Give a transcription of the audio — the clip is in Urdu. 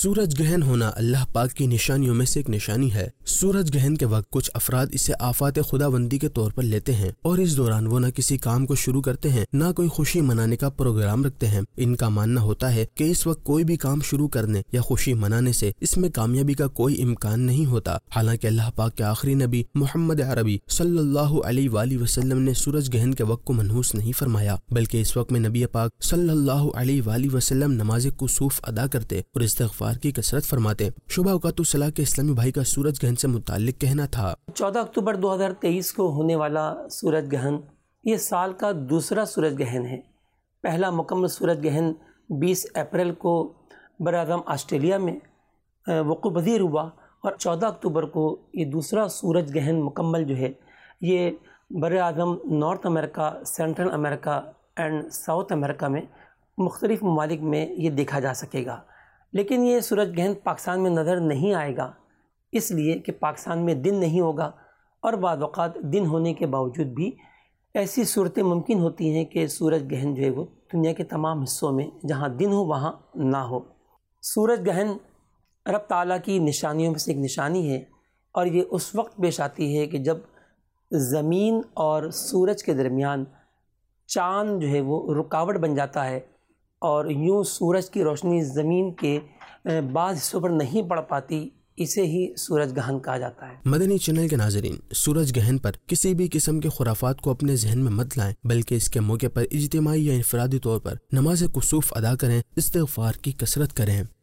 سورج گرہن ہونا اللہ پاک کی نشانیوں میں سے ایک نشانی ہے۔ سورج گرہن کے وقت کچھ افراد اسے آفات خداوندی کے طور پر لیتے ہیں اور اس دوران وہ نہ کسی کام کو شروع کرتے ہیں نہ کوئی خوشی منانے کا پروگرام رکھتے ہیں۔ ان کا ماننا ہوتا ہے کہ اس وقت کوئی بھی کام شروع کرنے یا خوشی منانے سے اس میں کامیابی کا کوئی امکان نہیں ہوتا، حالانکہ اللہ پاک کے آخری نبی محمد عربی صلی اللہ علیہ وآلہ وسلم نے سورج گرہن کے وقت کو منحوس نہیں فرمایا، بلکہ اس وقت میں نبی پاک صلی اللہ علیہ وآلہ وسلم نماز کسوف ادا کرتے اور استغفار کی کثرت فرماتے۔ شعبہ اوقات الصلاح کے اسلامی بھائی کا سورج گرہن سے متعلق کہنا تھا: 14 اکتوبر 2023 کو ہونے والا سورج گرہن یہ سال کا دوسرا سورج گرہن ہے۔ پہلا مکمل سورج گرہن 20 اپریل کو براعظم آسٹریلیا میں وقوع پذیر ہوا اور 14 اکتوبر کو یہ دوسرا سورج گرہن مکمل جو ہے یہ براعظم North America, Central America and South America میں مختلف ممالک میں یہ دیکھا جا سکے گا، لیکن یہ سورج گرہن پاکستان میں نظر نہیں آئے گا، اس لیے کہ پاکستان میں دن نہیں ہوگا، اور بعض اوقات دن ہونے کے باوجود بھی ایسی صورتیں ممکن ہوتی ہیں کہ سورج گرہن جو ہے وہ دنیا کے تمام حصوں میں جہاں دن ہو وہاں نہ ہو۔ سورج گرہن رب تعالیٰ کی نشانیوں میں سے ایک نشانی ہے، اور یہ اس وقت پیش آتی ہے کہ جب زمین اور سورج کے درمیان چاند جو ہے وہ رکاوٹ بن جاتا ہے اور یوں سورج کی روشنی زمین کے بعض حصوں پر نہیں پڑ پاتی، اسے ہی سورج گرہن کہا جاتا ہے۔ مدنی چینل کے ناظرین، سورج گرہن پر کسی بھی قسم کے خرافات کو اپنے ذہن میں مت لائیں، بلکہ اس کے موقع پر اجتماعی یا انفرادی طور پر نماز کسوف ادا کریں، استغفار کی کثرت کریں۔